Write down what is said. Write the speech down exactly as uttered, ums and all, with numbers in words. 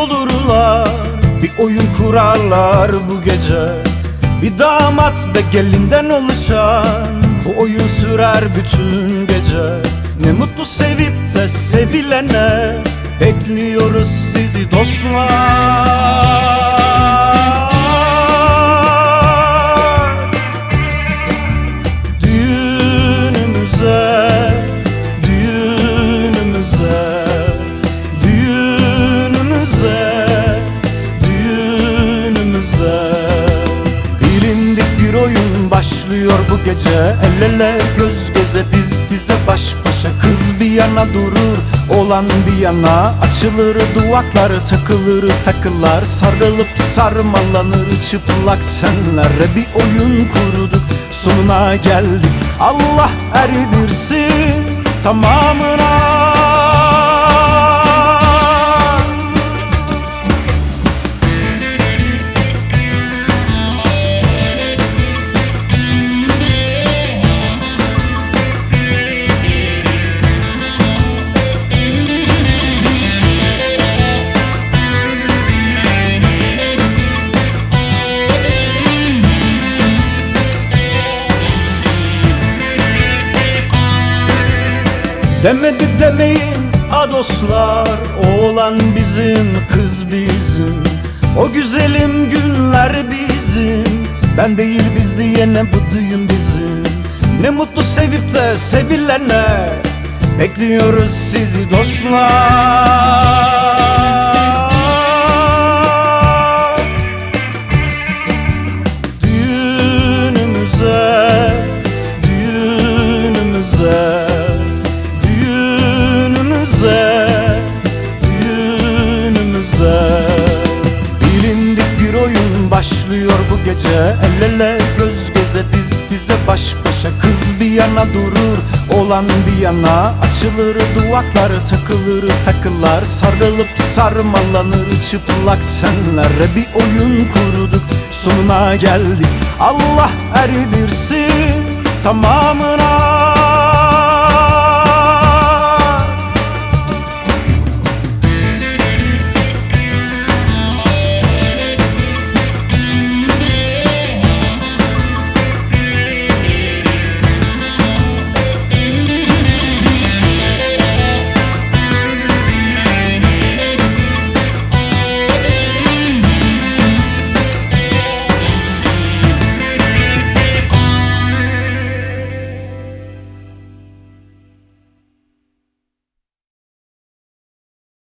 olurlar, bir oyun kurarlar bu gece. Bir damat ve gelinden oluşan bu oyun sürer bütün gece. Ne mutlu sevip de sevilene, bekliyoruz sizi dostlar. Düğünümüze, düğünümüze, düğünümüze, düğünümüze. Bilindik bir oyun başlıyor bu gece. El ele, göz göze, diz dize, baş başa. Kız bir yana durur, olan bir yana. Açılır duvaklar, takılır takılar. Sarılıp sarmalanır çıplak senlere. Bir oyun kurduk, sonuna geldik. Allah erdirsin tamamına. Demedi demeyin a dostlar, oğlan bizim, kız bizim. O güzelim günler bizim. Ben değil biz diyene bu düğün bizim. Ne mutlu sevip de sevilene, bekliyoruz sizi dostlar. Düğünümüze, düğünümüze, düğünümüze. Bilindik bir oyun başlıyor bu gece. El ele, göz göze, diz dize, baş başa. Kız bir yana durur, olan bir yana. Açılır duvaklar, takılır takılar. Sarılıp sarmalanır çıplak senlere. Bir oyun kurduk, sonuna geldik. Allah erdirsin tamamına.